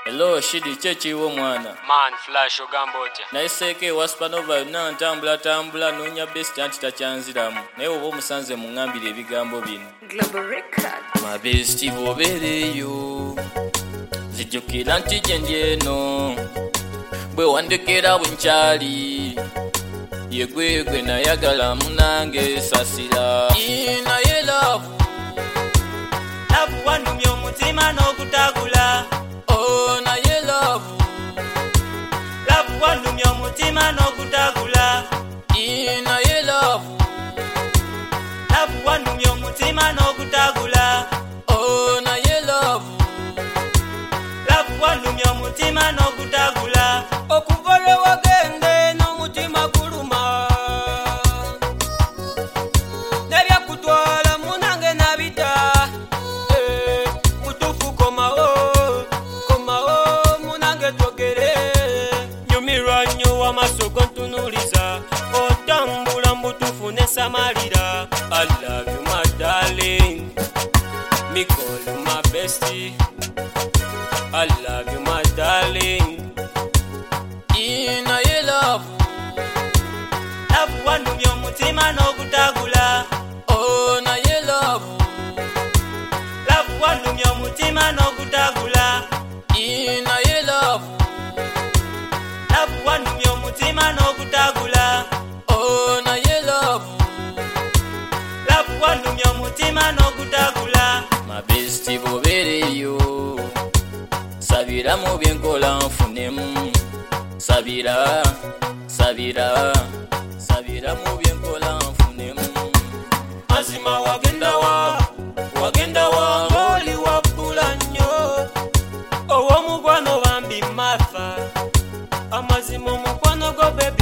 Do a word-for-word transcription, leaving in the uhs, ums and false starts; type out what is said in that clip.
Hello, Shidi chechi wo mwana. Man, Flash ogambote. Na iseke waspanova yonna ntambula tambula nonya best anti tachanziramu. Naye oba omusanze mu ngambire ebigambo bino. Global Record. Ma best bobereyo. Zijukira nti gye eno. Bwe wandekera bunchali. Yegwe gwe nayagala munange sasira. Ina ye love. Love wanumya omutima n'okutagula. Oh na ye love. Love wanumya omutima n'okutagula. Ina ye love. Love wanumya omutima n'okutagula. Oh na ye love. Love wanumya omutima n'okutagula. Okuvole wagende n'omutima guluma. Nebya kutwala munange nabita. Eh, mutufu komawo. Komawo munange togere. Nyumirwa nnyo w'amaaso ntunuliza. Otambula mbutufu ne samalira. I love you my darling. Me call you my bestie. I love you my darling. Ina ye love. Love wanumya omutima n'okutagula. Oh na ye love. Love wanumya omutima n'okutagula. Ina ye love. Love wanumya omutima n'okutagula. Oh na ye love. Love wanumya omutima n'okutagula. Ma best bobereyo. Sabira mu byenkola nfunemu. Sabira, sabira, sabira mu byenkola nfunemu. Mazima wagenda wa, wagenda wa ngoli wabbula nnyo. Ow'omukwano bambi Martha. Amazima omukwano gwo baby